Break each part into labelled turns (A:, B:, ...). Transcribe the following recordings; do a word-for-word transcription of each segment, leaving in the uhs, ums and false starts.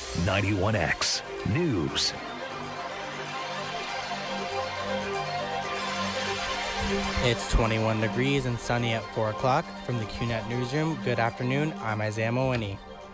A: ninety-one X News.
B: It's twenty-one degrees and sunny at four o'clock. From the Q net Newsroom, good afternoon, I'm Isaiah Moini.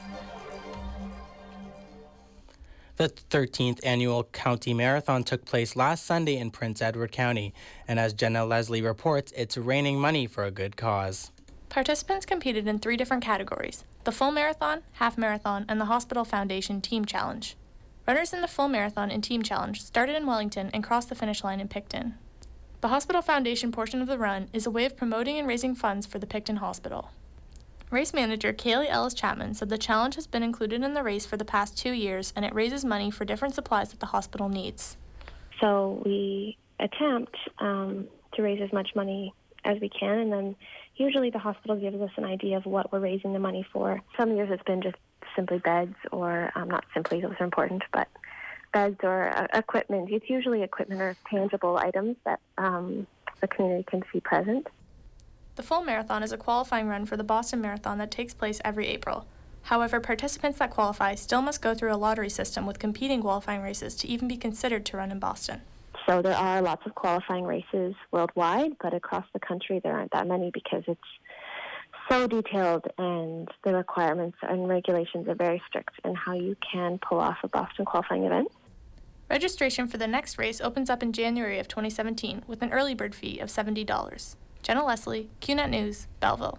B: The thirteenth annual County Marathon took place last Sunday in Prince Edward County, and as Jenna Leslie reports, it's raining money for a good cause.
C: Participants competed in three different categories: the full marathon, half marathon, and the Hospital Foundation Team Challenge. Runners in the full marathon and team challenge started in Wellington and crossed the finish line in Picton. The Hospital Foundation portion of the run is a way of promoting and raising funds for the Picton Hospital. Race manager Kaylee Ellis Chapman said the challenge has been included in the race for the past two years and it raises money for different supplies that the hospital needs.
D: So we attempt um, to raise as much money as we can, and then usually the hospital gives us an idea of what we're raising the money for. Some years it's been just simply beds, or um, not simply, those are important, but beds or uh, equipment. It's usually equipment or tangible items that um, the community can see present.
C: The full marathon is a qualifying run for the Boston Marathon that takes place every April. However, participants that qualify still must go through a lottery system with competing qualifying races to even be considered to run in Boston.
D: So there are lots of qualifying races worldwide, but across the country there aren't that many because it's so detailed and the requirements and regulations are very strict in how you can pull off a Boston qualifying event.
C: Registration for the next race opens up in January of twenty seventeen with an early bird fee of seventy dollars. Jenna Leslie, Q net News, Belleville.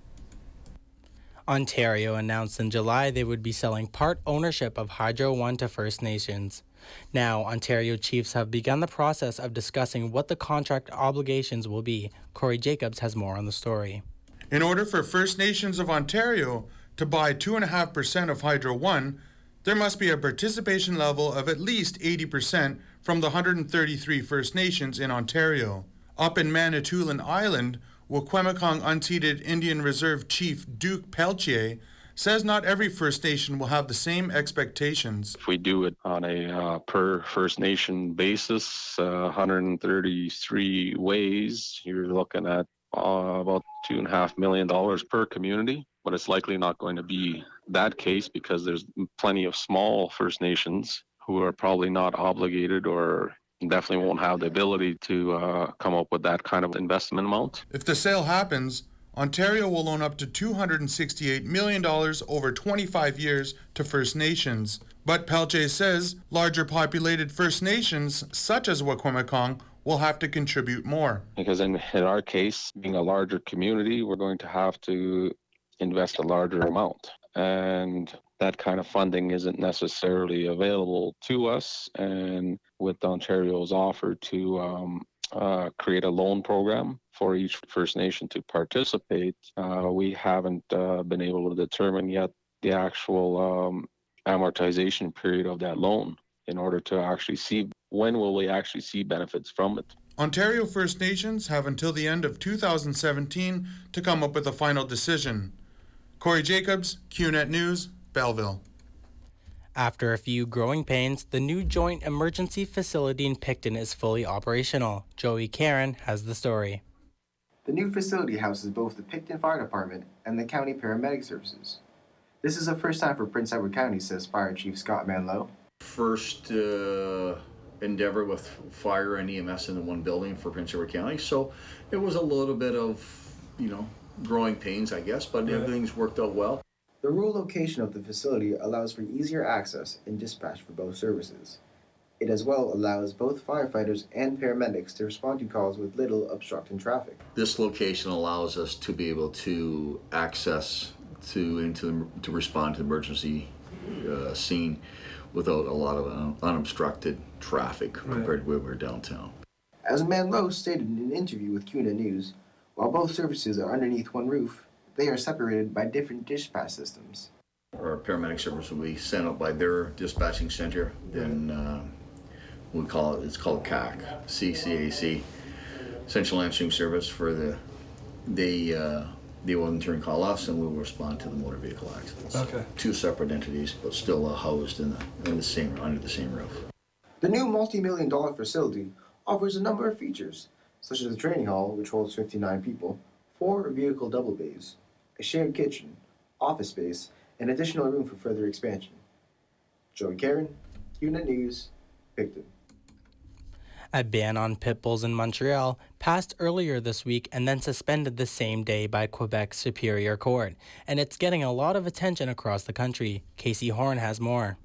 B: Ontario announced in July they would be selling part ownership of Hydro One to First Nations. Now, Ontario chiefs have begun the process of discussing what the contract obligations will be. Corey Jacobs has more on the story.
E: In order for First Nations of Ontario to buy two point five percent of Hydro One, there must be a participation level of at least eighty percent from the one hundred thirty-three First Nations in Ontario. Up in Manitoulin Island, Wakwemekong Unceded Indian Reserve Chief Duke Peltier says not every First Nation will have the same expectations.
F: If we do it on a uh, per First Nation basis, uh, one hundred thirty-three ways, you're looking at uh, about two and a half million dollars per community. But it's likely not going to be that case because there's plenty of small First Nations who are probably not obligated or definitely won't have the ability to uh, come up with that kind of investment amount.
E: If the sale happens, Ontario will loan up to two hundred sixty-eight million dollars over twenty-five years to First Nations. But Peltier says larger populated First Nations, such as Wakwemekong, will have to contribute more.
F: Because in, in our case, being a larger community, we're going to have to invest a larger amount. And that kind of funding isn't necessarily available to us. And with Ontario's offer to um, uh, create a loan program for each First Nation to participate, uh, we haven't uh, been able to determine yet the actual um, amortization period of that loan in order to actually see when will we actually see benefits from it.
E: Ontario First Nations have until the end of two thousand seventeen to come up with a final decision. Corey Jacobs, Q net News, Belleville.
B: After a few growing pains, the new joint emergency facility in Picton is fully operational. Joey Karen has the story.
G: The new facility houses both the Picton Fire Department and the County Paramedic Services. This is the first time for Prince Edward County, says Fire Chief Scott Manlow.
H: First uh, endeavor with fire and E M S in the one building for Prince Edward County, so it was a little bit of, you know, growing pains, I guess, but right. Everything's worked out well.
G: The rural location of the facility allows for easier access and dispatch for both services. It as well allows both firefighters and paramedics to respond to calls with little obstructing traffic.
H: This location allows us to be able to access to into to respond to the emergency uh, scene without a lot of un- unobstructed traffic right. compared to where we're downtown.
G: As Manlow stated in an interview with Q N A News, while both services are underneath one roof, they are separated by different dispatch systems.
H: Our paramedic service will be sent out by their dispatching center, then uh, we call it, it's called C A C, C C A C, Central Answering Service for the, they, uh, they will in turn call us and we will respond to the motor vehicle accidents.
G: Okay.
H: Two separate entities, but still uh, housed in the, in the same, under the same roof.
G: The new multi-million dollar facility offers a number of features, such as a training hall, which holds fifty-nine people, four vehicle double bays, a shared kitchen, office space, and additional room for further expansion. Joey Karen, Q Net News, Picton.
B: A ban on pit bulls in Montreal passed earlier this week and then suspended the same day by Quebec's Superior Court, and it's getting a lot of attention across the country. Casey Horn has more.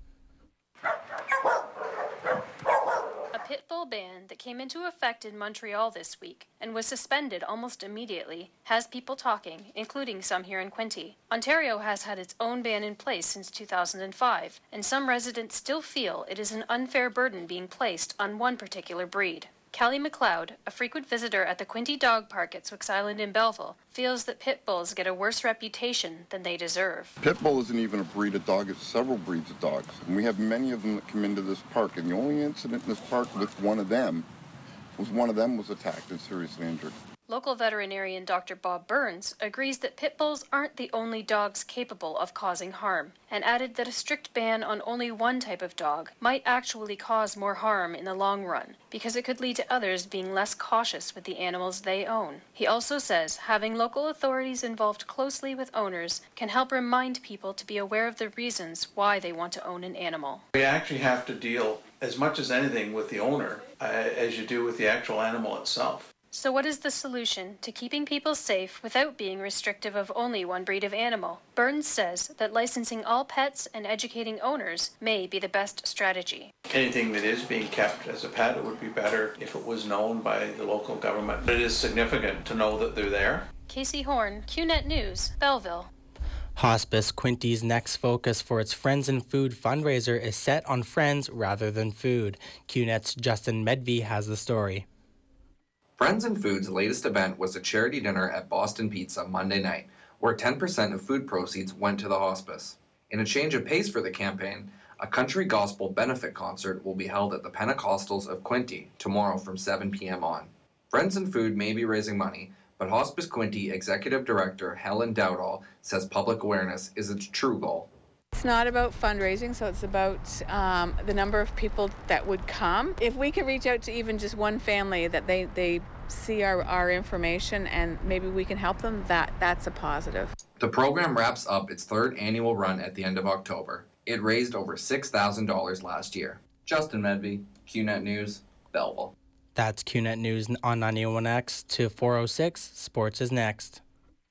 I: A pit bull ban that came into effect in Montreal this week and was suspended almost immediately has people talking, including some here in Quinte. Ontario has had its own ban in place since two thousand five, and some residents still feel it is an unfair burden being placed on one particular breed. Callie McLeod, a frequent visitor at the Quinte Dog Park at Swix Island in Belleville, feels that pit bulls get a worse reputation than they deserve.
J: Pit bull isn't even a breed of dog, it's several breeds of dogs. And we have many of them that come into this park, and the only incident in this park with one of them was one of them was attacked and seriously injured.
I: Local veterinarian Doctor Bob Burns agrees that pit bulls aren't the only dogs capable of causing harm, and added that a strict ban on only one type of dog might actually cause more harm in the long run, because it could lead to others being less cautious with the animals they own. He also says having local authorities involved closely with owners can help remind people to be aware of the reasons why they want to own an animal.
K: We actually have to deal as much as anything with the owner uh, as you do with the actual animal itself.
I: So what is the solution to keeping people safe without being restrictive of only one breed of animal? Burns says that licensing all pets and educating owners may be the best strategy.
K: Anything that is being kept as a pet, it would be better if it was known by the local government. It is significant to know that they're there.
I: Casey Horn, Q Net News, Belleville.
B: Hospice Quinte's next focus for its Friends and Food fundraiser is set on friends rather than food. Q Net's Justin Medvey has the story.
L: Friends and Food's latest event was a charity dinner at Boston Pizza Monday night, where ten percent of food proceeds went to the hospice. In a change of pace for the campaign, a country gospel benefit concert will be held at the Pentecostals of Quinte tomorrow from seven p.m. on. Friends and Food may be raising money, but Hospice Quinte Executive Director Helen Dowdall says public awareness is its true goal.
M: It's not about fundraising, so it's about um, the number of people that would come. If we could reach out to even just one family that they, they see our, our information and maybe we can help them, that that's a positive.
L: The program wraps up its third annual run at the end of October. It raised over six thousand dollars last year. Justin Medvey, Q Net News, Belleville.
B: That's Q Net News on ninety-one X to four oh six. Sports is next.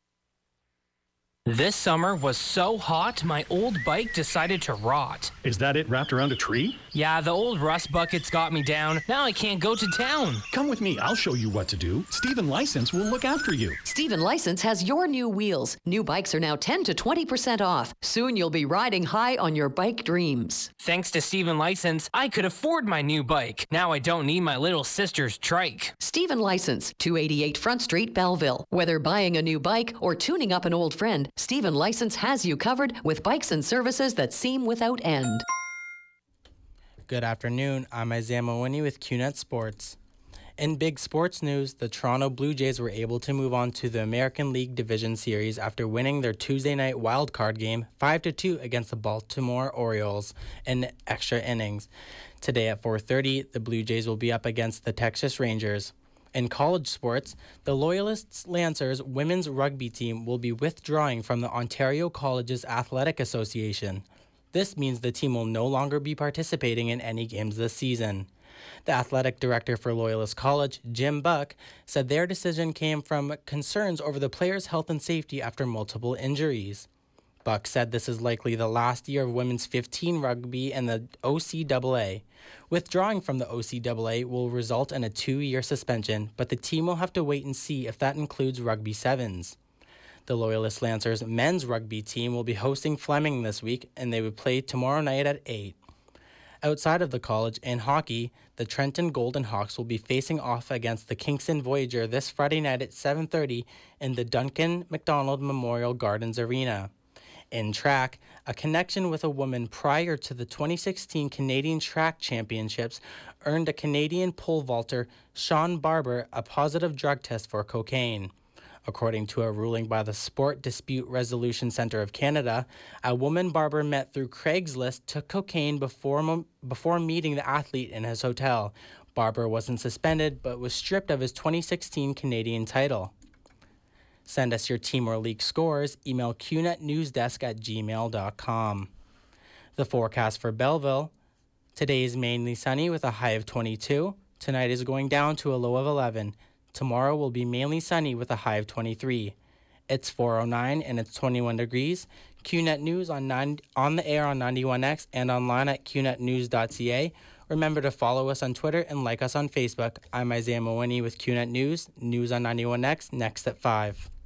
N: This summer was so hot, my old bike decided to rot.
A: Is that it wrapped around a tree?
N: Yeah, the old rust buckets got me down. Now I can't go to town.
A: Come with me. I'll show you what to do. Steven License will look after you.
O: Steven License has your new wheels. New bikes are now ten to twenty percent off. Soon you'll be riding high on your bike dreams.
N: Thanks to Steven License, I could afford my new bike. Now I don't need my little sister's trike.
O: Steven License, two eighty-eight Front Street, Belleville. Whether buying a new bike or tuning up an old friend, Steven License has you covered with bikes and services that seem without end.
B: Good afternoon. I'm Isaiah Mawini with Q Net Sports. In big sports news, the Toronto Blue Jays were able to move on to the American League Division Series after winning their Tuesday night wildcard game five to two against the Baltimore Orioles in extra innings. Today at four thirty, the Blue Jays will be up against the Texas Rangers. In college sports, the Loyalists Lancers women's rugby team will be withdrawing from the Ontario Colleges Athletic Association. This means the team will no longer be participating in any games this season. The athletic director for Loyalist College, Jim Buck, said their decision came from concerns over the players' health and safety after multiple injuries. Buck said this is likely the last year of women's fifteen rugby in the O C A A. Withdrawing from the O C A A will result in a two-year suspension, but the team will have to wait and see if that includes rugby sevens. The Loyalist Lancers men's rugby team will be hosting Fleming this week, and they will play tomorrow night at eight. Outside of the college, in hockey, the Trenton Golden Hawks will be facing off against the Kingston Voyager this Friday night at seven thirty in the Duncan MacDonald Memorial Gardens Arena. In track, a connection with a woman prior to the twenty sixteen Canadian Track Championships earned a Canadian pole vaulter, Sean Barber, a positive drug test for cocaine. According to a ruling by the Sport Dispute Resolution Centre of Canada, a woman Barber met through Craigslist took cocaine before, before meeting the athlete in his hotel. Barber wasn't suspended, but was stripped of his twenty sixteen Canadian title. Send us your team or league scores. Email Q net newsdesk at gmail dot com. The forecast for Belleville: today is mainly sunny with a high of twenty-two. Tonight is going down to a low of eleven. Tomorrow will be mainly sunny with a high of twenty-three. It's four oh nine and it's twenty-one degrees. Q Net News on nine, on the air on ninety-one X and online at q net news dot c a. Remember to follow us on Twitter and like us on Facebook. I'm Isaiah Mawini with Q Net News. News on ninety-one X, next at five.